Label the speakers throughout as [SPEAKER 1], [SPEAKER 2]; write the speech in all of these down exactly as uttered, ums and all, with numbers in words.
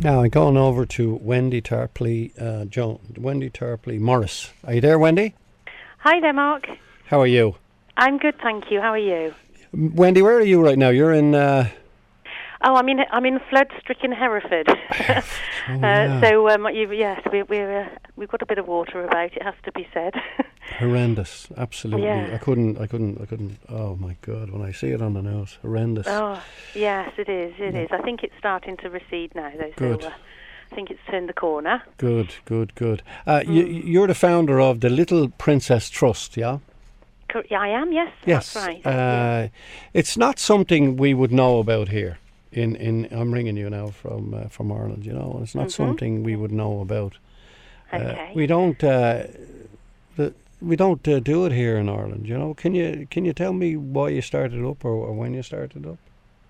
[SPEAKER 1] Now I'm going over to Wendy Tarpley, uh, Joan, Wendy Tarpley Morris. Are you there, Wendy?
[SPEAKER 2] Hi there, Mark.
[SPEAKER 1] How are you?
[SPEAKER 2] I'm good, thank you. How are you?
[SPEAKER 1] M- Wendy, where are you right now? You're in... Uh,
[SPEAKER 2] Oh, I'm in I'm in flood-stricken Hereford.
[SPEAKER 1] oh,
[SPEAKER 2] uh,
[SPEAKER 1] yeah.
[SPEAKER 2] So um, you, yes, we, we're uh, we've got a bit of water about. It has to be said.
[SPEAKER 1] Horrendous, absolutely.
[SPEAKER 2] Yeah.
[SPEAKER 1] I couldn't, I couldn't, I couldn't. Oh my God! When I see it on the news, horrendous.
[SPEAKER 2] Oh, yes, it is. It
[SPEAKER 1] Yeah.
[SPEAKER 2] is. I think it's starting to recede now, though.
[SPEAKER 1] Good.
[SPEAKER 2] So uh, I think it's turned the corner.
[SPEAKER 1] Good, good, good. Uh,
[SPEAKER 2] Mm.
[SPEAKER 1] you, you're the founder of the Little Princess Trust, yeah?
[SPEAKER 2] Cor- Yeah, I am. Yes,
[SPEAKER 1] Yes.
[SPEAKER 2] that's right.
[SPEAKER 1] Uh,
[SPEAKER 2] Yeah.
[SPEAKER 1] It's not something we would know about here. In, in I'm ringing you now from uh, from Ireland. You know, it's not
[SPEAKER 2] Mhm.
[SPEAKER 1] something we would know about. Uh,
[SPEAKER 2] Okay.
[SPEAKER 1] we don't. Uh, the, we don't uh, do it here in Ireland. You know, can you can you tell me why you started up or, or when you started up?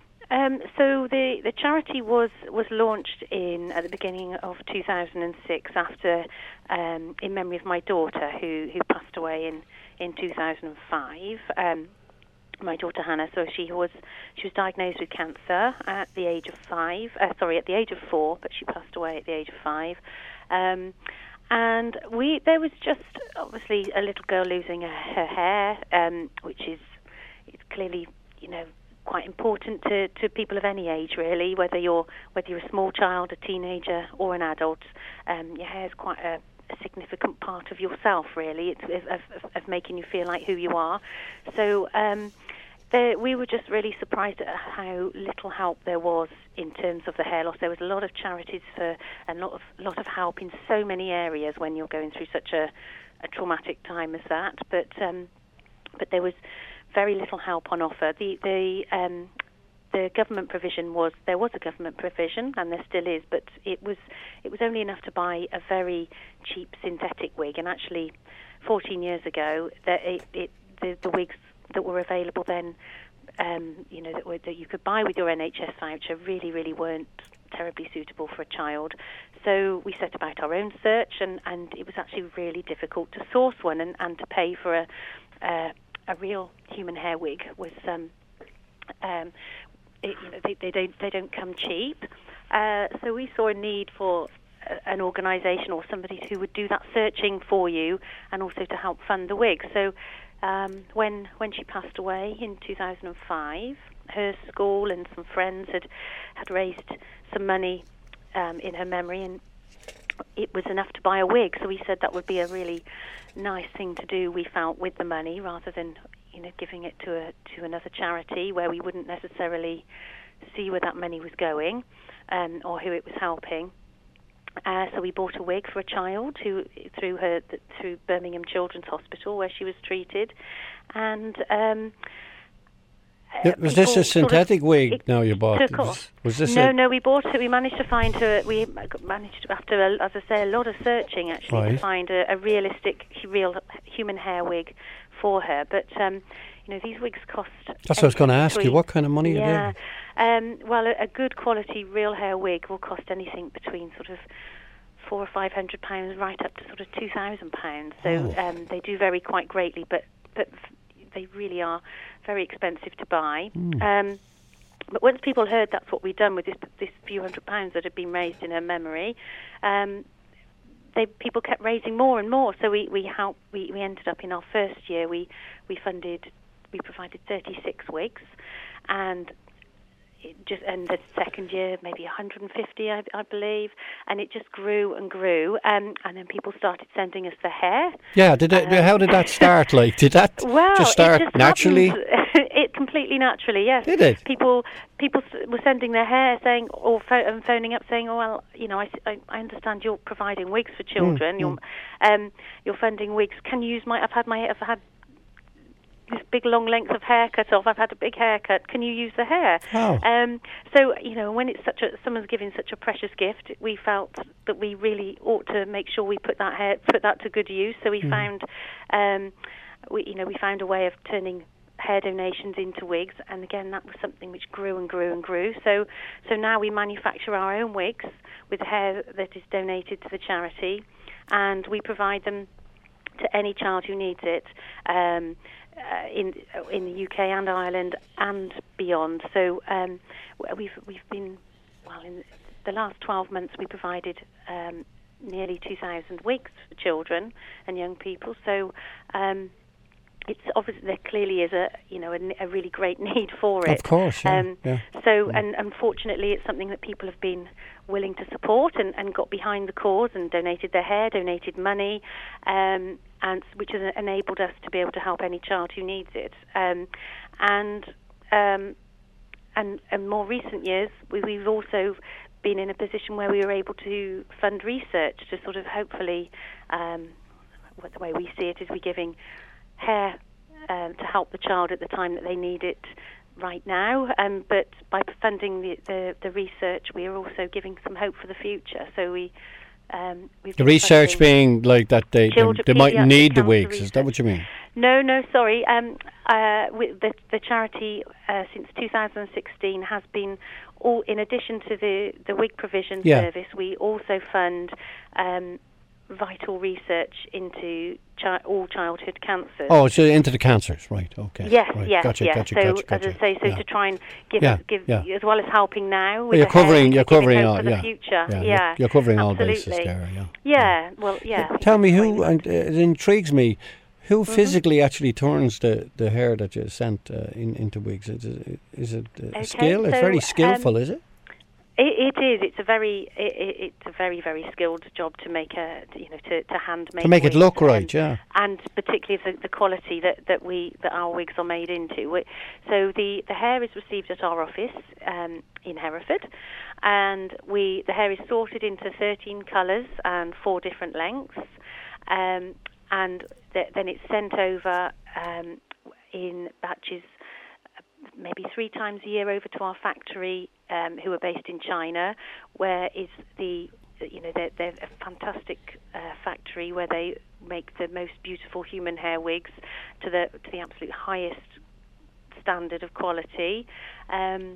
[SPEAKER 2] Um, so the, the charity was, was launched in at the beginning of two thousand six after um, in memory of my daughter who, who passed away in, in two thousand five. Um, my daughter Hannah. So she was she was diagnosed with cancer at the age of five. Uh, sorry, at the age of four, but she passed away at the age of five. Um, and we there was just obviously a little girl losing her, her hair, um, which is it's clearly you know. quite important to, to people of any age, really, whether you're whether you're a small child, a teenager, or an adult. Um, your hair is quite a, a significant part of yourself, really. It's of, of, of making you feel like who you are. So um, there, we were just really surprised at how little help there was in terms of the hair loss. There was a lot of charities for a lot of lot of help in so many areas when you're going through such a, a traumatic time as that. But um, but there was very little help on offer. The the um, the government provision was there was a government provision, and there still is, but it was it was only enough to buy a very cheap synthetic wig. And actually, fourteen years ago, that it, it the, the wigs that were available then, um, you know, that, were, that you could buy with your N H S voucher, really really weren't terribly suitable for a child. So we set about our own search, and, and it was actually really difficult to source one and, and to pay for a. a a real human hair wig was, um, um, it, you know, they, they don't they don't come cheap. Uh, so we saw a need for a, an organisation or somebody who would do that searching for you, and also to help fund the wig. So um, when when she passed away in two thousand five, her school and some friends had had raised some money um, in her memory, and it was enough to buy a wig. So we said that would be a really nice thing to do, we felt, with the money, rather than you know giving it to a to another charity where we wouldn't necessarily see where that money was going, um, or who it was helping. Uh, so we bought a wig for a child who through her through Birmingham Children's Hospital where she was treated, and um,
[SPEAKER 1] Yeah, was this a synthetic
[SPEAKER 2] sort of,
[SPEAKER 1] wig
[SPEAKER 2] it
[SPEAKER 1] now you bought?
[SPEAKER 2] took
[SPEAKER 1] Was,
[SPEAKER 2] off.
[SPEAKER 1] was this
[SPEAKER 2] no,
[SPEAKER 1] a,
[SPEAKER 2] no, we bought it. We managed to find her. We managed to, after, a, as I say, a lot of searching actually,
[SPEAKER 1] Right.
[SPEAKER 2] to find a, a realistic, real human hair wig for her. But um, you know, these wigs cost.
[SPEAKER 1] That's what I was going to ask you.
[SPEAKER 2] between-
[SPEAKER 1] What kind of money
[SPEAKER 2] Yeah,
[SPEAKER 1] are
[SPEAKER 2] um, well, a, a good quality real hair wig will cost anything between sort of four or five hundred pounds, right up to sort of two thousand pounds. So
[SPEAKER 1] Oh.
[SPEAKER 2] um, they do vary quite greatly, but but they really are very expensive to buy.
[SPEAKER 1] Mm.
[SPEAKER 2] Um, but once people heard that's what we'd done with this, this few hundred pounds that had been raised in her memory, um, they people kept raising more and more. So we we helped. We, we ended up in our first year. We we funded. We provided thirty-six wigs, and it just and the second year maybe one hundred fifty, I, I believe, and it just grew and grew. Um, and then people started sending us the hair.
[SPEAKER 1] Yeah, did it,
[SPEAKER 2] Um,
[SPEAKER 1] how did that start? Like, did that
[SPEAKER 2] Well,
[SPEAKER 1] just start
[SPEAKER 2] it just
[SPEAKER 1] naturally?
[SPEAKER 2] happened. It completely naturally, yes.
[SPEAKER 1] Did it?
[SPEAKER 2] People, people s- were sending their hair, saying, or pho- and phoning up, saying, "Oh well, you know, I, s- I- I understand you're providing wigs for children.
[SPEAKER 1] Mm,
[SPEAKER 2] You're, um, you're funding wigs. Can you use my? I've had my, I've had this big long length of hair cut off. I've had a big haircut. Can you use the hair?"
[SPEAKER 1] Oh.
[SPEAKER 2] Um, so you know, when it's such a someone's giving such a precious gift, we felt that we really ought to make sure we put that hair, put that to good use. So we
[SPEAKER 1] Mm.
[SPEAKER 2] found, um, we you know, we found a way of turning hair donations into wigs, and again that was something which grew and grew and grew. So, so now we manufacture our own wigs with hair that is donated to the charity, and we provide them to any child who needs it. Um, Uh, in in the U K and Ireland and beyond. So um, we've we've been well in the last twelve months we provided um, nearly two thousand wigs for children and young people. So um, it's obviously there clearly is a you know a, a really great need for it.
[SPEAKER 1] Of course, yeah.
[SPEAKER 2] Um,
[SPEAKER 1] yeah.
[SPEAKER 2] So
[SPEAKER 1] yeah.
[SPEAKER 2] and unfortunately, it's something that people have been willing to support and, and got behind the cause and donated their hair, donated money, um, and which has enabled us to be able to help any child who needs it. Um, and um, and in more recent years, we, we've also been in a position where we were able to fund research to sort of hopefully, um, what the way we see it is we're giving hair um, to help the child at the time that they need it right now, um, but by funding the, the, the research, we are also giving some hope for the future. So we um, we've
[SPEAKER 1] the research being like that they
[SPEAKER 2] children,
[SPEAKER 1] they, they might need the wigs.
[SPEAKER 2] Research.
[SPEAKER 1] Is that what you mean?
[SPEAKER 2] No, no, sorry. Um, uh, with the the charity uh, since two thousand sixteen has been all in addition to the the wig provision
[SPEAKER 1] yeah.
[SPEAKER 2] service. We also fund um, vital research into chi- all childhood cancers.
[SPEAKER 1] Oh, so into the cancers, right? Okay.
[SPEAKER 2] Yes,
[SPEAKER 1] right.
[SPEAKER 2] yes,
[SPEAKER 1] gotcha,
[SPEAKER 2] yes.
[SPEAKER 1] Gotcha,
[SPEAKER 2] so
[SPEAKER 1] gotcha, gotcha.
[SPEAKER 2] as I say, so
[SPEAKER 1] yeah.
[SPEAKER 2] to try and give,
[SPEAKER 1] yeah,
[SPEAKER 2] give
[SPEAKER 1] yeah.
[SPEAKER 2] as well as helping now. With
[SPEAKER 1] Well, you're
[SPEAKER 2] the hair,
[SPEAKER 1] covering, you're
[SPEAKER 2] giving
[SPEAKER 1] covering
[SPEAKER 2] hope
[SPEAKER 1] all,
[SPEAKER 2] for the
[SPEAKER 1] yeah.
[SPEAKER 2] future.
[SPEAKER 1] Yeah,
[SPEAKER 2] yeah.
[SPEAKER 1] You're, you're covering
[SPEAKER 2] absolutely.
[SPEAKER 1] all bases there. Yeah.
[SPEAKER 2] Yeah. Well, yeah.
[SPEAKER 1] Uh, Tell me who,
[SPEAKER 2] we-
[SPEAKER 1] and uh, it intrigues me, who
[SPEAKER 2] Mm-hmm.
[SPEAKER 1] physically actually turns the, the hair that you sent uh, in, into wigs? Is it, is it uh,
[SPEAKER 2] Okay,
[SPEAKER 1] skill? It's
[SPEAKER 2] so,
[SPEAKER 1] very skillful,
[SPEAKER 2] um,
[SPEAKER 1] is it?
[SPEAKER 2] It, it is. It's a very. It, it, it's a very, very skilled job to make a. You know, to, to hand make.
[SPEAKER 1] To make it
[SPEAKER 2] wigs,
[SPEAKER 1] look
[SPEAKER 2] um,
[SPEAKER 1] right, yeah.
[SPEAKER 2] And particularly the, the quality that, that we that our wigs are made into. We, so the, the hair is received at our office um, in Hereford, and we the hair is sorted into thirteen colours and four different lengths, um, and th- then it's sent over um, in batches, maybe three times a year over to our factory, um, who are based in China, where is the, you know, they're, they're a fantastic uh, factory where they make the most beautiful human hair wigs to the to the absolute highest standard of quality. Um,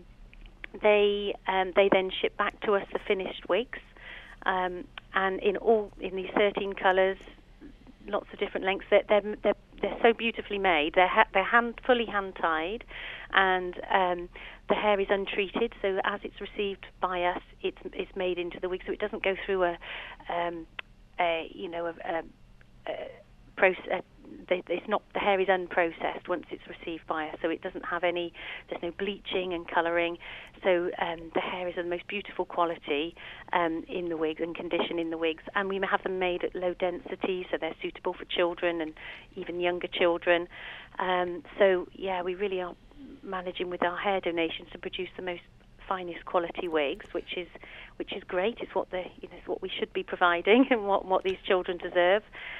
[SPEAKER 2] they um, they then ship back to us the finished wigs, um, and in all in these thirteen colours, lots of different lengths. They're they're they're, they're so beautifully made. They're ha- they're hand fully hand tied, and um, the hair is untreated. So as it's received by us, it's it's made into the wig. So it doesn't go through a, um, a you know a, a, a process. They, it's not the hair is unprocessed once it's received by us, so it doesn't have any. There's no bleaching and colouring, so um, the hair is of the most beautiful quality um, in the wigs and condition in the wigs. And we have them made at low density, so they're suitable for children and even younger children. Um, so yeah, we really are managing with our hair donations to produce the most finest quality wigs, which is which is great. It's what the you know it's what we should be providing and what what these children deserve.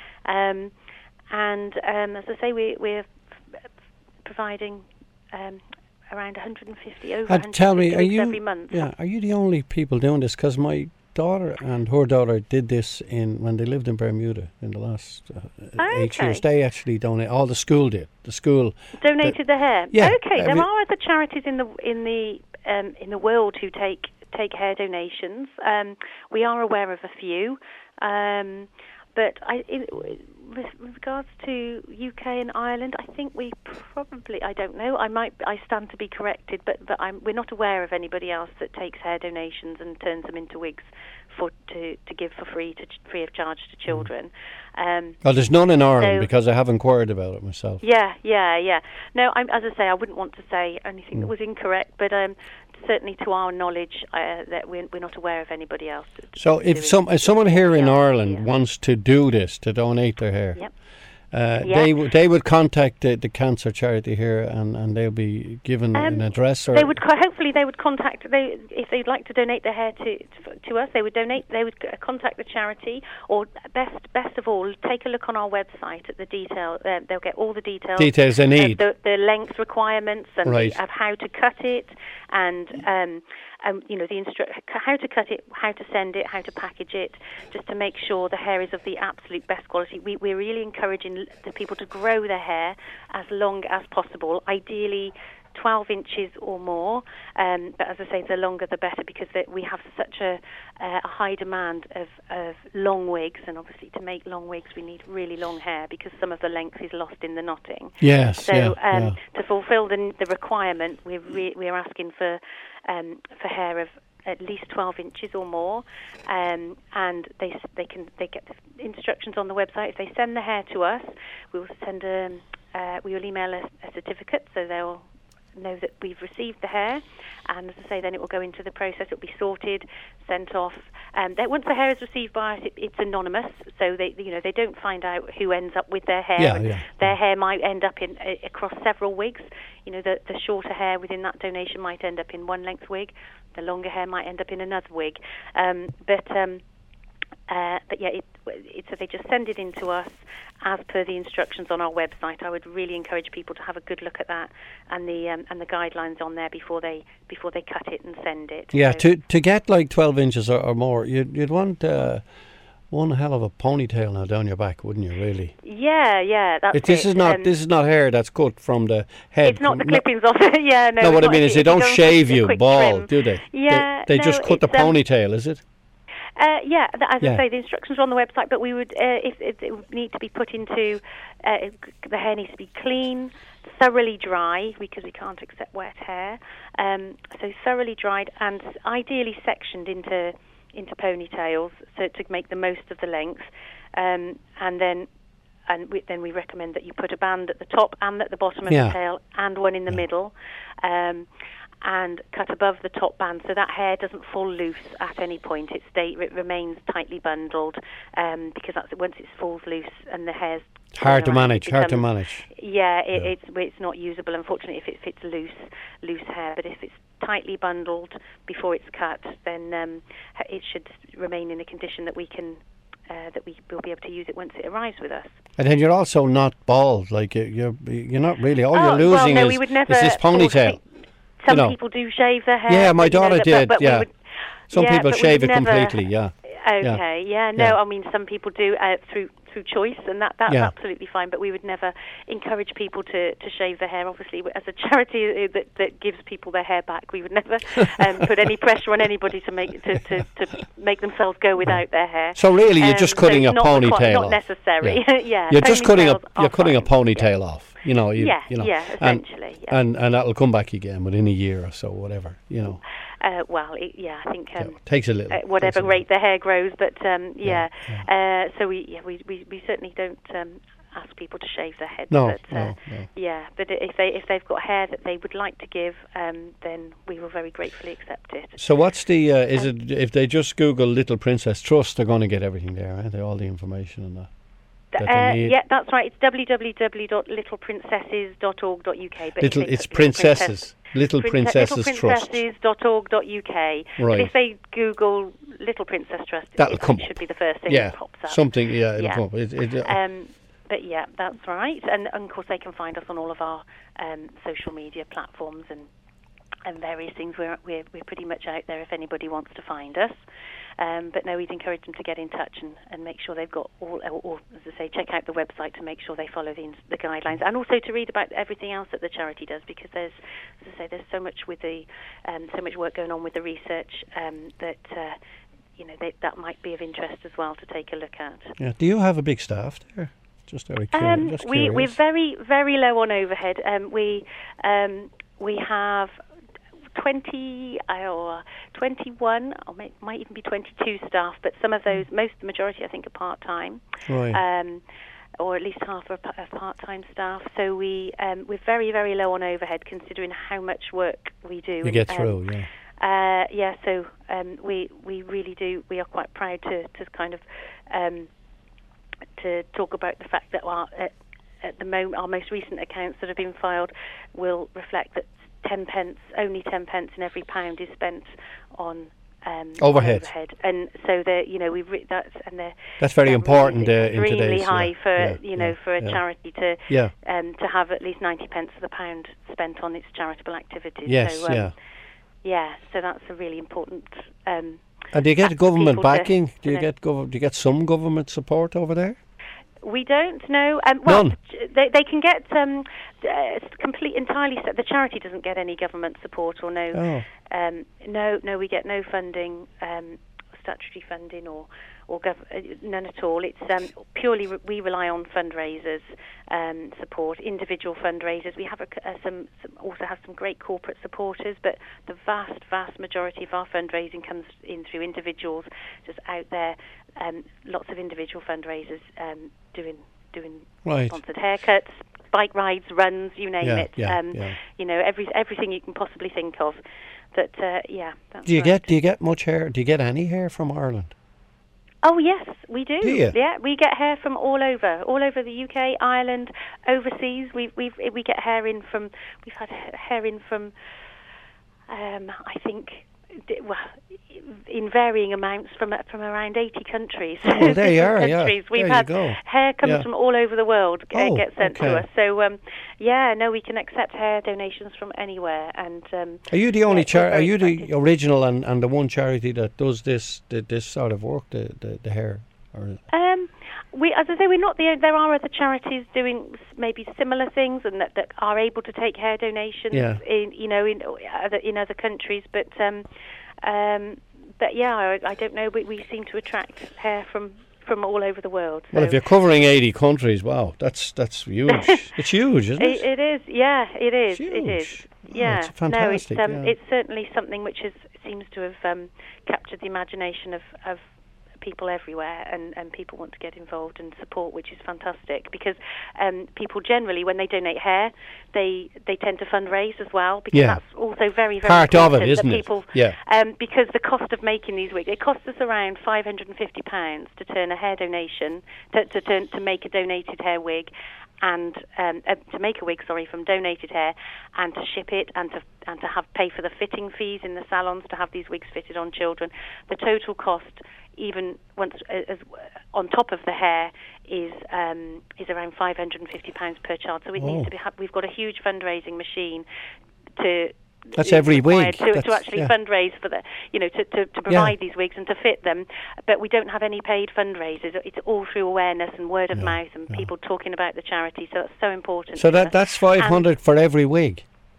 [SPEAKER 2] Um, And um, as I say, we, we're f- providing um, around one hundred fifty over
[SPEAKER 1] And
[SPEAKER 2] one hundred fifty
[SPEAKER 1] tell me, are
[SPEAKER 2] wigs
[SPEAKER 1] you?
[SPEAKER 2] every month.
[SPEAKER 1] Yeah, are you the only people doing this? Because my daughter and her daughter did this in when they lived in Bermuda in the last uh,
[SPEAKER 2] Oh,
[SPEAKER 1] eight
[SPEAKER 2] okay.
[SPEAKER 1] years. They actually donated. All the school did. The school
[SPEAKER 2] Donated the hair.
[SPEAKER 1] yeah,
[SPEAKER 2] Okay, there
[SPEAKER 1] every-
[SPEAKER 2] are other charities in the in the um, in the world who take take hair donations. Um, we are aware of a few, um, but I. In, With regards to U K and Ireland, I think we probably, I don't know, I might, I stand to be corrected, but, but I'm, we're not aware of anybody else that takes hair donations and turns them into wigs for to, to give for free, to free of charge to children. Um,
[SPEAKER 1] well, there's none in Ireland
[SPEAKER 2] so-
[SPEAKER 1] because I have inquired about it myself.
[SPEAKER 2] yeah, yeah, yeah. No, I'm, as I say, I wouldn't want to say anything that
[SPEAKER 1] Mm.
[SPEAKER 2] was incorrect, but um, certainly to our knowledge, uh, that we're, we're not aware of anybody else. that-
[SPEAKER 1] So
[SPEAKER 2] that's
[SPEAKER 1] if
[SPEAKER 2] doing
[SPEAKER 1] some if someone here in
[SPEAKER 2] yeah,
[SPEAKER 1] Ireland
[SPEAKER 2] yeah.
[SPEAKER 1] wants to do this, to donate their hair,
[SPEAKER 2] Yep.
[SPEAKER 1] uh,
[SPEAKER 2] Yeah.
[SPEAKER 1] they w- they would contact the, the cancer charity here, and, and they'll be given
[SPEAKER 2] Um,
[SPEAKER 1] an address. Or
[SPEAKER 2] They would co- hopefully they would contact they if they'd like to donate their hair to to, to us. They would donate. They would c- contact the charity, or best best of all, take a look on our website at the detail. Uh, they'll get all the details.
[SPEAKER 1] details they
[SPEAKER 2] of
[SPEAKER 1] need.
[SPEAKER 2] the, the length requirements and
[SPEAKER 1] Right.
[SPEAKER 2] the, of how to cut it, and um, um, you know the instru- how to cut it, how to send it, how to package it, just to make sure the hair is of the absolute best quality. We, we're really encouraging the people to grow their hair as long as possible, ideally twelve inches or more, um, but as I say, the longer the better, because the, we have such a, uh, a high demand of, of long wigs, and obviously to make long wigs we need really long hair because some of the length is lost in the knotting.
[SPEAKER 1] Yes,
[SPEAKER 2] So
[SPEAKER 1] yeah,
[SPEAKER 2] um,
[SPEAKER 1] yeah.
[SPEAKER 2] to fulfil the, the requirement, we're, re- we're asking for um, for hair of at least twelve inches or more, um, and they they can they get the instructions on the website. If they send the hair to us, we will send a uh, we will email a, a certificate, so they'll know that we've received the hair, and as I say, then it will go into the process. It will be sorted, sent off. Um, that once the hair is received by us, it, it's anonymous, so they, you know, they don't find out who ends up with their hair.
[SPEAKER 1] Yeah,
[SPEAKER 2] and
[SPEAKER 1] yeah.
[SPEAKER 2] Their hair might end up in uh, across several wigs. You know, the the shorter hair within that donation might end up in one length wig. The longer hair might end up in another wig. Um, but um, uh, but yeah, it, it, so they just send it in to us as per the instructions on our website. I would really encourage people to have a good look at that and the um, and the guidelines on there before they before they cut it and send it.
[SPEAKER 1] Yeah,
[SPEAKER 2] so,
[SPEAKER 1] to to get like twelve inches or, or more, you'd you'd want uh, one hell of a ponytail now down your back, wouldn't you? Really?
[SPEAKER 2] Yeah, yeah. That's
[SPEAKER 1] it, this
[SPEAKER 2] it.
[SPEAKER 1] is not
[SPEAKER 2] um,
[SPEAKER 1] this is not hair that's cut from the head.
[SPEAKER 2] It's not the
[SPEAKER 1] No-
[SPEAKER 2] clippings off it. Yeah, no.
[SPEAKER 1] No,
[SPEAKER 2] it's
[SPEAKER 1] what I
[SPEAKER 2] not.
[SPEAKER 1] mean
[SPEAKER 2] If
[SPEAKER 1] is
[SPEAKER 2] you-
[SPEAKER 1] they
[SPEAKER 2] if
[SPEAKER 1] don't
[SPEAKER 2] you
[SPEAKER 1] shave
[SPEAKER 2] a
[SPEAKER 1] you
[SPEAKER 2] quick
[SPEAKER 1] bald,
[SPEAKER 2] trim.
[SPEAKER 1] do they?
[SPEAKER 2] Yeah,
[SPEAKER 1] They, they
[SPEAKER 2] no,
[SPEAKER 1] just cut the
[SPEAKER 2] it's, um,
[SPEAKER 1] ponytail, is it?
[SPEAKER 2] Uh, yeah, th- as
[SPEAKER 1] Yeah.
[SPEAKER 2] I say, the instructions are on the website, but we would, uh, if, if it would need to be put into, uh, the hair needs to be clean, thoroughly dry, because we can't accept wet hair. Um, so thoroughly dried and ideally sectioned into into ponytails, so to make the most of the length. Um, and then, and we, then we recommend that you put a band at the top and at the bottom of
[SPEAKER 1] Yeah.
[SPEAKER 2] the tail, and one in the
[SPEAKER 1] Yeah.
[SPEAKER 2] middle. Um, and cut above the top band, so that hair doesn't fall loose at any point. It stay it remains tightly bundled, um, because that's once it falls loose and the hair's
[SPEAKER 1] Hard to
[SPEAKER 2] around, it
[SPEAKER 1] manage. Hard to
[SPEAKER 2] becomes-
[SPEAKER 1] manage.
[SPEAKER 2] Yeah, it,
[SPEAKER 1] Yeah.
[SPEAKER 2] it's it's not usable, unfortunately, if, it, if it's loose loose hair. But if it's tightly bundled before it's cut, then um, it should remain in a condition that we can uh, that we will be able to use it once it arrives with us.
[SPEAKER 1] And then you're also not bald. Like you- you're you're not really. All
[SPEAKER 2] Oh,
[SPEAKER 1] you're
[SPEAKER 2] well,
[SPEAKER 1] losing
[SPEAKER 2] no,
[SPEAKER 1] is,
[SPEAKER 2] we would never
[SPEAKER 1] is this
[SPEAKER 2] force
[SPEAKER 1] ponytail.
[SPEAKER 2] pe- Some
[SPEAKER 1] you know.
[SPEAKER 2] people do shave their hair.
[SPEAKER 1] Yeah, my
[SPEAKER 2] but, you know,
[SPEAKER 1] daughter
[SPEAKER 2] that-
[SPEAKER 1] did,
[SPEAKER 2] But, but
[SPEAKER 1] yeah.
[SPEAKER 2] we would,
[SPEAKER 1] Some
[SPEAKER 2] yeah,
[SPEAKER 1] people
[SPEAKER 2] but we
[SPEAKER 1] shave
[SPEAKER 2] would
[SPEAKER 1] it
[SPEAKER 2] never-
[SPEAKER 1] completely. Yeah.
[SPEAKER 2] Okay, yeah, no,
[SPEAKER 1] Yeah.
[SPEAKER 2] I mean, some people do uh, through through choice, and that that's
[SPEAKER 1] Yeah.
[SPEAKER 2] absolutely fine. But we would never encourage people to, to shave their hair. Obviously, as a charity that, that gives people their hair back, we would never um, put any pressure on anybody to make to, to, to make themselves go without their hair.
[SPEAKER 1] So really, you're
[SPEAKER 2] Um,
[SPEAKER 1] just
[SPEAKER 2] so
[SPEAKER 1] cutting a
[SPEAKER 2] not requi-
[SPEAKER 1] ponytail
[SPEAKER 2] Not
[SPEAKER 1] off.
[SPEAKER 2] necessary.
[SPEAKER 1] Yeah.
[SPEAKER 2] Yeah,
[SPEAKER 1] You're just cutting a
[SPEAKER 2] ponytails are
[SPEAKER 1] you're cutting a
[SPEAKER 2] fine.
[SPEAKER 1] ponytail off. You know. You,
[SPEAKER 2] Yeah,
[SPEAKER 1] you know.
[SPEAKER 2] yeah,
[SPEAKER 1] And-
[SPEAKER 2] essentially. yeah.
[SPEAKER 1] And and that'll come back again within a year or so, whatever. You know.
[SPEAKER 2] Uh, well, it, yeah, I think um,
[SPEAKER 1] Yeah, takes a little.
[SPEAKER 2] uh,
[SPEAKER 1] takes
[SPEAKER 2] whatever
[SPEAKER 1] a little.
[SPEAKER 2] rate the hair grows, but um,
[SPEAKER 1] Yeah,
[SPEAKER 2] yeah. Uh, so we, yeah, we, we, we certainly don't um, ask people to shave their heads.
[SPEAKER 1] No,
[SPEAKER 2] but, uh,
[SPEAKER 1] no, no.
[SPEAKER 2] Yeah, but if they if they've got hair that they would like to give, um, then we will very gratefully accept it.
[SPEAKER 1] So what's the? Uh, is it if they just Google Little Princess Trust, they're going to get everything there, aren't they? All the information and that. that they
[SPEAKER 2] Uh,
[SPEAKER 1] need.
[SPEAKER 2] yeah, that's right. It's w w w dot little princesses dot org dot u k. But
[SPEAKER 1] Little,
[SPEAKER 2] if they
[SPEAKER 1] it's
[SPEAKER 2] put Little
[SPEAKER 1] princesses.
[SPEAKER 2] Princess-
[SPEAKER 1] Little
[SPEAKER 2] Prince-
[SPEAKER 1] Princesses
[SPEAKER 2] little
[SPEAKER 1] Trust.
[SPEAKER 2] princesses dot org dot u k.
[SPEAKER 1] Right.
[SPEAKER 2] But if they Google Little Princess Trust,
[SPEAKER 1] That'll
[SPEAKER 2] it
[SPEAKER 1] come
[SPEAKER 2] should
[SPEAKER 1] up.
[SPEAKER 2] be the first thing
[SPEAKER 1] Yeah,
[SPEAKER 2] that pops up.
[SPEAKER 1] something. Yeah, it'll
[SPEAKER 2] Yeah.
[SPEAKER 1] come up. It, it, uh,
[SPEAKER 2] Um, but yeah, that's right. And, and of course, they can find us on all of our um, social media platforms and and various things. We're, we're we're pretty much out there if anybody wants to find us. Um, but no, we'd encourage them to get in touch and, and make sure they've got all, or, or as I say, check out the website to make sure they follow the, the guidelines, and also to read about everything else that the charity does, because there's, as I say, there's so much with the, um, so much work going on with the research um, that, uh, you know, they, that might be of interest as well to take a look at.
[SPEAKER 1] yeah. Do you have a big staff there? Just very curious.
[SPEAKER 2] Um,
[SPEAKER 1] just
[SPEAKER 2] we, we're
[SPEAKER 1] curious.
[SPEAKER 2] very, very low on overhead. Um, we um, we have twenty or twenty-one, or may, might even be twenty-two staff, but some of those, most, the majority, I think, are part-time.
[SPEAKER 1] Right.
[SPEAKER 2] Um, or at least half are, pa- are part-time staff. So we, um, we're very, very low on overhead, considering how much work we do.
[SPEAKER 1] you get
[SPEAKER 2] Um,
[SPEAKER 1] through. Yeah.
[SPEAKER 2] Uh, yeah, so um, we we really do. We are quite proud to, to kind of um, to talk about the fact that our, at, at the moment our most recent accounts that have been filed will reflect that ten pence, only ten pence in every pound is spent on um,
[SPEAKER 1] Overhead.
[SPEAKER 2] overhead, and so the you know we re- that's and they're
[SPEAKER 1] That's very
[SPEAKER 2] they're
[SPEAKER 1] important
[SPEAKER 2] really
[SPEAKER 1] uh, in
[SPEAKER 2] extremely
[SPEAKER 1] today's.
[SPEAKER 2] high
[SPEAKER 1] yeah,
[SPEAKER 2] for
[SPEAKER 1] yeah,
[SPEAKER 2] you know
[SPEAKER 1] yeah,
[SPEAKER 2] for a
[SPEAKER 1] yeah.
[SPEAKER 2] charity to
[SPEAKER 1] Yeah.
[SPEAKER 2] um, to have at least ninety pence of the pound spent on its charitable activities.
[SPEAKER 1] Yes.
[SPEAKER 2] so, um,
[SPEAKER 1] yeah.
[SPEAKER 2] Yeah, so that's a really important. Um,
[SPEAKER 1] And do you get
[SPEAKER 2] for
[SPEAKER 1] government
[SPEAKER 2] people to-
[SPEAKER 1] backing? Do you
[SPEAKER 2] to know.
[SPEAKER 1] get gov- Do you get some government support over there?
[SPEAKER 2] We don't know. Um, well,
[SPEAKER 1] None.
[SPEAKER 2] they they can get um, uh, complete entirely. The charity doesn't get any government support or no.
[SPEAKER 1] Oh.
[SPEAKER 2] Um, no, no, we get no funding um, statutory funding or or gov- none at all. It's um, purely re- we rely on fundraisers um, support, individual fundraisers. We have a, uh, some, some also have some great corporate supporters, but the vast vast majority of our fundraising comes in through individuals just out there. Um, lots of individual fundraisers um, doing doing
[SPEAKER 1] right.
[SPEAKER 2] sponsored haircuts, bike rides, runs, you name
[SPEAKER 1] yeah,
[SPEAKER 2] it.
[SPEAKER 1] Yeah,
[SPEAKER 2] um,
[SPEAKER 1] yeah.
[SPEAKER 2] You know, every everything you can possibly think of. But uh, yeah, that's
[SPEAKER 1] do you
[SPEAKER 2] right.
[SPEAKER 1] get do you get much hair? Do you get any hair from Ireland?
[SPEAKER 2] Oh yes, we do.
[SPEAKER 1] Do you?
[SPEAKER 2] Yeah, we get hair from all over, all over the U K, Ireland, overseas. We we we get hair in from. We've had hair in from. Um, I think, well, in varying amounts from from around eighty countries.
[SPEAKER 1] Oh, there you are.
[SPEAKER 2] countries.
[SPEAKER 1] Yeah,
[SPEAKER 2] We've
[SPEAKER 1] there
[SPEAKER 2] had
[SPEAKER 1] you go.
[SPEAKER 2] hair comes
[SPEAKER 1] Yeah.
[SPEAKER 2] from all over the world. Uh,
[SPEAKER 1] Oh,
[SPEAKER 2] gets sent
[SPEAKER 1] okay.
[SPEAKER 2] to us. So um, yeah, no, we can accept hair donations from anywhere. And um,
[SPEAKER 1] Are you the only
[SPEAKER 2] yeah, we're
[SPEAKER 1] char- Are
[SPEAKER 2] very
[SPEAKER 1] you the
[SPEAKER 2] excited.
[SPEAKER 1] original and, and the one charity that does this the, this sort of work, the the, the hair? Or
[SPEAKER 2] Um, we, as I say, we're not the. There are other charities doing s- maybe similar things and that, that are able to take hair donations.
[SPEAKER 1] Yeah.
[SPEAKER 2] In you know in other in other countries, but um, um, but yeah, I, I don't know. We, we seem to attract hair from from all over the world.
[SPEAKER 1] well,
[SPEAKER 2] so
[SPEAKER 1] if you're covering eighty countries, wow, that's that's huge. It's huge, isn't it?
[SPEAKER 2] it, it is. Yeah, it is.
[SPEAKER 1] It's
[SPEAKER 2] It is.
[SPEAKER 1] huge. Oh,
[SPEAKER 2] Yeah.
[SPEAKER 1] it's fantastic,
[SPEAKER 2] No, it's um,
[SPEAKER 1] yeah.
[SPEAKER 2] it's certainly something which is seems to have um, captured the imagination of of people everywhere, and, and people want to get involved and support, which is fantastic, because um, people generally, when they donate hair, they they tend to fundraise as well, because
[SPEAKER 1] Yeah.
[SPEAKER 2] that's also very, very
[SPEAKER 1] Part of it,
[SPEAKER 2] important
[SPEAKER 1] isn't
[SPEAKER 2] that
[SPEAKER 1] it?
[SPEAKER 2] people,
[SPEAKER 1] Yeah.
[SPEAKER 2] um, because the cost of making these wigs, it costs us around five hundred fifty pounds to turn a hair donation, to, to, turn, to make a donated hair wig, and um, uh, to make a wig, sorry, from donated hair, and to ship it, and to and to have pay for the fitting fees in the salons to have these wigs fitted on children. The total cost, even once uh, as on top of the hair, is um, is around five hundred and fifty pounds per child. So it
[SPEAKER 1] Oh.
[SPEAKER 2] needs to be. Ha- we've got a huge fundraising machine to.
[SPEAKER 1] That's
[SPEAKER 2] is
[SPEAKER 1] every
[SPEAKER 2] required
[SPEAKER 1] wig.
[SPEAKER 2] to, to
[SPEAKER 1] That's-
[SPEAKER 2] actually
[SPEAKER 1] yeah.
[SPEAKER 2] fundraise for the, you know, to, to, to provide these wigs and to fit them, but we don't have any paid fundraisers. It's all through awareness and word of
[SPEAKER 1] Yeah,
[SPEAKER 2] mouth and
[SPEAKER 1] yeah.
[SPEAKER 2] people talking about the charity. So that's so important.
[SPEAKER 1] So
[SPEAKER 2] to
[SPEAKER 1] that
[SPEAKER 2] us.
[SPEAKER 1] that's five hundred for every wig.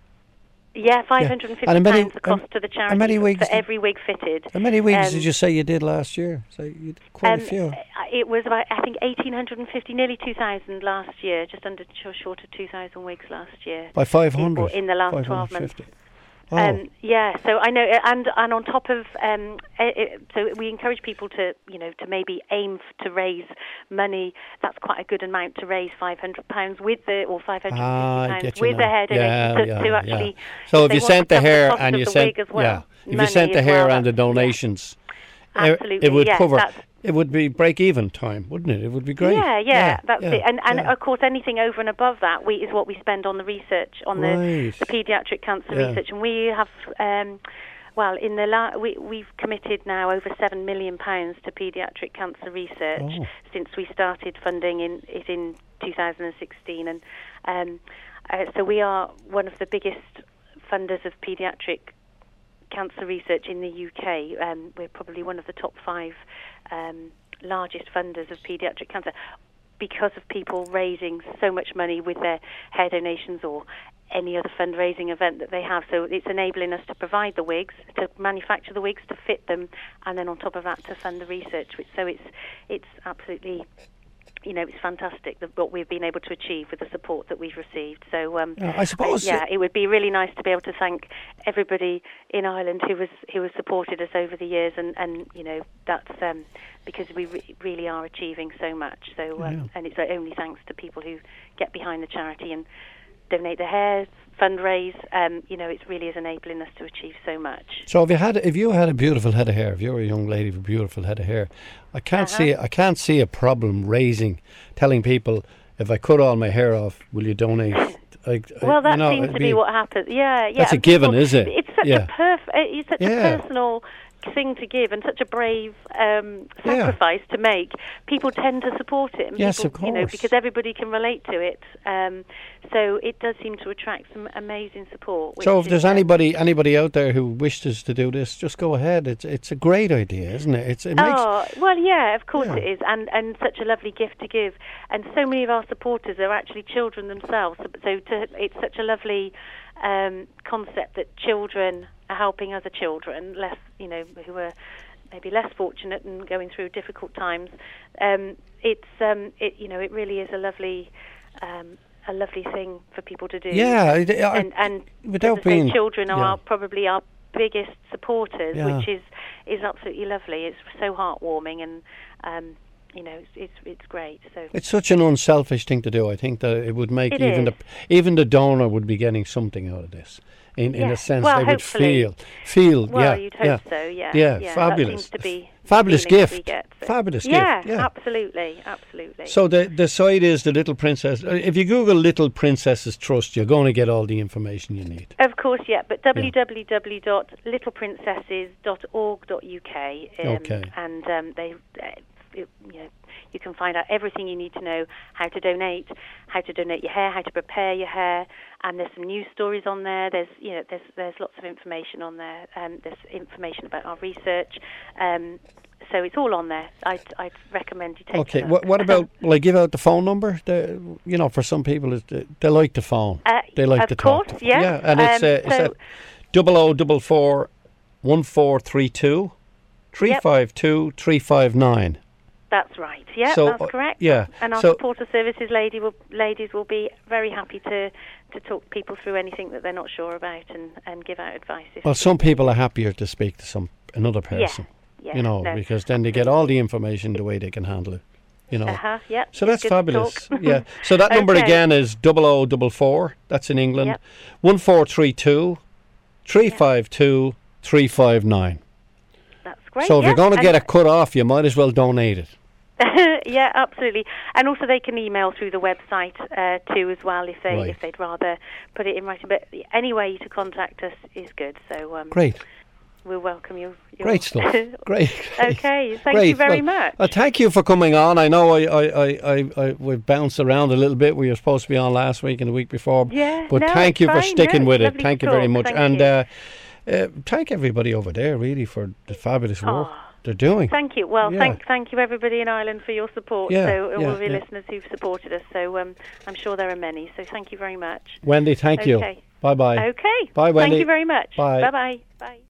[SPEAKER 2] Yeah, five hundred and fifty
[SPEAKER 1] And how many-
[SPEAKER 2] pounds the cost
[SPEAKER 1] um,
[SPEAKER 2] to the
[SPEAKER 1] how
[SPEAKER 2] charity
[SPEAKER 1] many
[SPEAKER 2] for-
[SPEAKER 1] wigs
[SPEAKER 2] for
[SPEAKER 1] did-
[SPEAKER 2] every wig fitted.
[SPEAKER 1] How many wigs
[SPEAKER 2] Um,
[SPEAKER 1] did you say you did last year? So you did quite
[SPEAKER 2] Um,
[SPEAKER 1] a few.
[SPEAKER 2] It was about, I think, eighteen fifty, nearly two thousand last year, just under sh- short of two thousand wigs last year.
[SPEAKER 1] By five hundred?
[SPEAKER 2] in the last twelve months.
[SPEAKER 1] Oh.
[SPEAKER 2] Um, yeah, so I know, uh, and and on top of, um, it, it, so we encourage people to, you know, to maybe aim f- to raise money. That's quite a good amount to raise five hundred pounds with the, or five hundred
[SPEAKER 1] Ah, I
[SPEAKER 2] fifty
[SPEAKER 1] get
[SPEAKER 2] pounds
[SPEAKER 1] you
[SPEAKER 2] with the
[SPEAKER 1] now.
[SPEAKER 2] hair donation
[SPEAKER 1] Yeah,
[SPEAKER 2] to,
[SPEAKER 1] yeah,
[SPEAKER 2] to
[SPEAKER 1] yeah.
[SPEAKER 2] actually.
[SPEAKER 1] So if
[SPEAKER 2] they
[SPEAKER 1] you
[SPEAKER 2] want to
[SPEAKER 1] sent the
[SPEAKER 2] cover
[SPEAKER 1] hair
[SPEAKER 2] cost
[SPEAKER 1] and
[SPEAKER 2] of
[SPEAKER 1] you
[SPEAKER 2] the
[SPEAKER 1] sent,
[SPEAKER 2] wig as well,
[SPEAKER 1] yeah, if you
[SPEAKER 2] money
[SPEAKER 1] sent the
[SPEAKER 2] as
[SPEAKER 1] hair
[SPEAKER 2] well,
[SPEAKER 1] and the
[SPEAKER 2] that's- yeah.
[SPEAKER 1] donations, it-
[SPEAKER 2] Absolutely,
[SPEAKER 1] it would
[SPEAKER 2] yes,
[SPEAKER 1] cover.
[SPEAKER 2] that's-
[SPEAKER 1] It would be break even time, wouldn't it? It would be great.
[SPEAKER 2] Yeah, yeah, that's
[SPEAKER 1] yeah,
[SPEAKER 2] it. And and
[SPEAKER 1] yeah.
[SPEAKER 2] of course, anything over and above that, we is what we spend on the research, on the,
[SPEAKER 1] Right.
[SPEAKER 2] the paediatric cancer
[SPEAKER 1] Yeah.
[SPEAKER 2] research, and we have. Um, Well, in the la- we, we've committed now over seven million pounds to paediatric cancer research
[SPEAKER 1] Oh.
[SPEAKER 2] since we started funding in it in two thousand sixteen, and um, uh, so we are one of the biggest funders of paediatric cancer research in the U K. Um, we're probably one of the top five um, largest funders of paediatric cancer, because of people raising so much money with their hair donations or any other fundraising event that they have. So it's enabling us to provide the wigs, to manufacture the wigs, to fit them, and then on top of that to fund the research. Which, so it's it's absolutely, you know, it's fantastic that what we've been able to achieve with the support that we've received. So um,
[SPEAKER 1] Yeah, I suppose.
[SPEAKER 2] yeah, it would be really nice to be able to thank everybody in Ireland who was who has supported us over the years, and, and you know, that's um, because we re- really are achieving so much. So um,
[SPEAKER 1] Yeah.
[SPEAKER 2] and it's only thanks to people who get behind the charity and donate their hair, fundraise. Um, you know, it really is enabling us to achieve so much.
[SPEAKER 1] So if you had if you had a beautiful head of hair, if you were a young lady with a beautiful head of hair, I can't
[SPEAKER 2] Uh-huh.
[SPEAKER 1] see I can't see a problem raising, telling people, if I cut all my hair off, will you donate? I,
[SPEAKER 2] Well,
[SPEAKER 1] I,
[SPEAKER 2] that
[SPEAKER 1] you know,
[SPEAKER 2] seems
[SPEAKER 1] it'd
[SPEAKER 2] to be what happens. Yeah, yeah.
[SPEAKER 1] That's a
[SPEAKER 2] and
[SPEAKER 1] given,
[SPEAKER 2] people-
[SPEAKER 1] is it?
[SPEAKER 2] It's such
[SPEAKER 1] Yeah.
[SPEAKER 2] a perf- It's such
[SPEAKER 1] Yeah.
[SPEAKER 2] a personal thing to give, and such a brave um,
[SPEAKER 1] Yeah.
[SPEAKER 2] sacrifice to make. People tend to support it. And
[SPEAKER 1] Yes,
[SPEAKER 2] people,
[SPEAKER 1] of
[SPEAKER 2] You know,
[SPEAKER 1] course.
[SPEAKER 2] because everybody can relate to it. Um, so it does seem to attract some amazing support.
[SPEAKER 1] So
[SPEAKER 2] which
[SPEAKER 1] if there's
[SPEAKER 2] is, um,
[SPEAKER 1] anybody anybody out there who wishes to do this, just go ahead. It's it's a great idea, isn't it? It's it makes
[SPEAKER 2] Oh, well, yeah, of course
[SPEAKER 1] Yeah.
[SPEAKER 2] it is, and and such a lovely gift to give. And so many of our supporters are actually children themselves. So, so to, it's such a lovely um, concept that children are helping other children, less, you know, who are maybe less fortunate and going through difficult times, um, it's um, it you know it really is a lovely um, a lovely thing for people to do.
[SPEAKER 1] Yeah, I, I,
[SPEAKER 2] and and
[SPEAKER 1] without
[SPEAKER 2] as I say,
[SPEAKER 1] being
[SPEAKER 2] children are
[SPEAKER 1] yeah.
[SPEAKER 2] our, probably our biggest supporters,
[SPEAKER 1] Yeah.
[SPEAKER 2] which is is absolutely lovely. It's so heartwarming, and um, you know it's, it's it's great. So
[SPEAKER 1] It's such an unselfish thing to do. I think that it would make
[SPEAKER 2] It
[SPEAKER 1] even
[SPEAKER 2] is.
[SPEAKER 1] the even the donor would be getting something out of this. In in
[SPEAKER 2] Yeah.
[SPEAKER 1] a sense,
[SPEAKER 2] Well,
[SPEAKER 1] they would
[SPEAKER 2] hopefully.
[SPEAKER 1] feel feel
[SPEAKER 2] well,
[SPEAKER 1] yeah
[SPEAKER 2] you'd hope
[SPEAKER 1] yeah
[SPEAKER 2] so. Yeah,
[SPEAKER 1] yeah,
[SPEAKER 2] That
[SPEAKER 1] fabulous.
[SPEAKER 2] seems to be
[SPEAKER 1] Fabulous
[SPEAKER 2] the feeling that we
[SPEAKER 1] gift.
[SPEAKER 2] get, so.
[SPEAKER 1] Fabulous
[SPEAKER 2] yeah,
[SPEAKER 1] gift. Yeah.
[SPEAKER 2] absolutely, absolutely.
[SPEAKER 1] So the the site is the Little Princess. uh, If you Google Little Princesses Trust, you're going to get all the information you need.
[SPEAKER 2] Of course, yeah, but w w w dot little princesses dot org dot u k um,
[SPEAKER 1] Okay.
[SPEAKER 2] and um, they, uh, it, you know, you can find out everything you need to know: how to donate, how to donate your hair, how to prepare your hair, and there's some news stories on there. There's, you know, there's there's lots of information on there. Um, there's information about our research. Um, so it's all on there. I'd I'd recommend you take
[SPEAKER 1] Okay.
[SPEAKER 2] a look.
[SPEAKER 1] What what about? Will I give out the phone number? The, you know, for some people, it's, uh, they like the phone.
[SPEAKER 2] Uh,
[SPEAKER 1] They like
[SPEAKER 2] of
[SPEAKER 1] to talk.
[SPEAKER 2] course,
[SPEAKER 1] to-
[SPEAKER 2] yeah.
[SPEAKER 1] Yeah, and it's
[SPEAKER 2] Um,
[SPEAKER 1] uh, it's
[SPEAKER 2] so-
[SPEAKER 1] at double o double four one four three two three five two three five nine.
[SPEAKER 2] That's right. Yeah,
[SPEAKER 1] So,
[SPEAKER 2] that's
[SPEAKER 1] uh,
[SPEAKER 2] correct.
[SPEAKER 1] yeah,
[SPEAKER 2] And our
[SPEAKER 1] so-
[SPEAKER 2] supporter services lady will, ladies will be very happy to, to talk people through anything that they're not sure about and, and give out advice. If
[SPEAKER 1] Well, some people are happier to speak to some another person.
[SPEAKER 2] yeah,
[SPEAKER 1] You know,
[SPEAKER 2] no.
[SPEAKER 1] because then they get all the information the way they can handle it. You know.
[SPEAKER 2] Uh-huh, yeah.
[SPEAKER 1] So
[SPEAKER 2] it's
[SPEAKER 1] that's
[SPEAKER 2] good to
[SPEAKER 1] fabulous.
[SPEAKER 2] talk.
[SPEAKER 1] Yeah. So that number
[SPEAKER 2] Okay.
[SPEAKER 1] again is double o double four. That's in England.
[SPEAKER 2] Yep.
[SPEAKER 1] One four three two three five two three five nine.
[SPEAKER 2] That's great.
[SPEAKER 1] So if
[SPEAKER 2] yeah.
[SPEAKER 1] you're going to
[SPEAKER 2] And-
[SPEAKER 1] get it cut off, you might as well donate it.
[SPEAKER 2] yeah, absolutely. And also they can email through the website uh, too as well if they
[SPEAKER 1] Right.
[SPEAKER 2] if they'd rather put it in writing. But any way to contact us is good. So um,
[SPEAKER 1] Great.
[SPEAKER 2] we'll welcome you.
[SPEAKER 1] Great stuff. Great.
[SPEAKER 2] Okay, thank
[SPEAKER 1] Great.
[SPEAKER 2] you very
[SPEAKER 1] Well,
[SPEAKER 2] much.
[SPEAKER 1] Uh, thank you for coming on. I know I, I, I, I, I we bounced around a little bit. We were supposed to be on last week and the week before.
[SPEAKER 2] Yeah,
[SPEAKER 1] But
[SPEAKER 2] no,
[SPEAKER 1] thank
[SPEAKER 2] it's
[SPEAKER 1] you for
[SPEAKER 2] fine.
[SPEAKER 1] sticking
[SPEAKER 2] No,
[SPEAKER 1] with
[SPEAKER 2] it's
[SPEAKER 1] it.
[SPEAKER 2] lovely
[SPEAKER 1] Thank
[SPEAKER 2] to
[SPEAKER 1] you very
[SPEAKER 2] talk.
[SPEAKER 1] much.
[SPEAKER 2] Thank
[SPEAKER 1] and
[SPEAKER 2] you.
[SPEAKER 1] uh, uh, thank everybody over there really for the fabulous work
[SPEAKER 2] Oh,
[SPEAKER 1] they're doing.
[SPEAKER 2] Thank you. Well,
[SPEAKER 1] Yeah.
[SPEAKER 2] thank thank you everybody in Ireland for your support.
[SPEAKER 1] Yeah,
[SPEAKER 2] so all
[SPEAKER 1] yeah,
[SPEAKER 2] of your
[SPEAKER 1] yeah.
[SPEAKER 2] listeners who've supported us. So um, I'm sure there are many. So thank you very much.
[SPEAKER 1] Wendy, thank you.
[SPEAKER 2] Okay.
[SPEAKER 1] Bye bye.
[SPEAKER 2] Okay.
[SPEAKER 1] Bye, Wendy.
[SPEAKER 2] Thank you very much.
[SPEAKER 1] Bye.
[SPEAKER 2] Bye-bye. Bye.